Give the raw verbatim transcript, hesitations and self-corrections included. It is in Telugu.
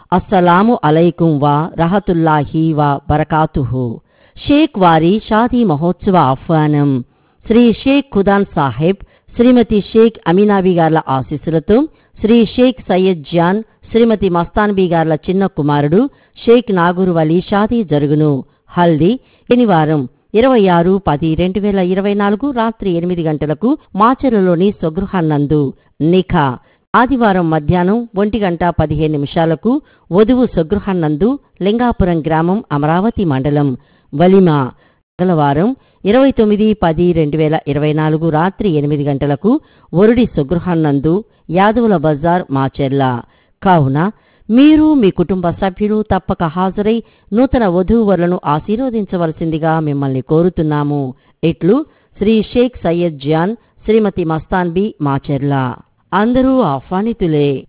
అస్సలాము అలైకుం వా రహతుల్లాహి వా బరకాతుహు. షేక్ వారి షాదీ మహోత్సవ ఆహ్వానం. శ్రీ షేక్ ఖుదాన్ సాహెబ్, శ్రీమతి షేక్ అమీనాబీ గార్ల ఆశీస్సులతో శ్రీ షేక్ సయ్యద్ జాన్, శ్రీమతి మస్తాన్బీ గార్ల చిన్న కుమారుడు షేక్ నాగూర్ వలీ షాదీ జరుగును. హల్దీ శనివారం ఇరవై ఆరు పది రెండు వేల ఇరవై నాలుగు రాత్రి ఎనిమిది గంటలకు మాచర్లలోని స్వగృహాన్నందు. నిఖా ఆదివారం మధ్యాహ్నం ఒంటి గంట పదిహేను నిమిషాలకు వధువు స్వగృహాన్నందు, లింగాపురం గ్రామం, అమరావతి మండలం. వలిమా మంగళవారం ఇరవై తొమ్మిది పది రెండు వేల ఇరవై నాలుగు రాత్రి ఎనిమిది గంటలకు వరుడి స్వగృహాన్నందు, యాదవుల బజార్, మాచెర్ల. కావున మీరు మీ కుటుంబ సభ్యులు తప్పక హాజరై నూతన వధూవరులను ఆశీర్వదించవలసిందిగా మిమ్మల్ని కోరుతున్నాము. ఇట్లు శ్రీ షేక్ సయ్యద్ జాన్, శ్రీమతి మస్తాన్బీ, మాచెర్ల. అందరూ ఆహ్వానితులే.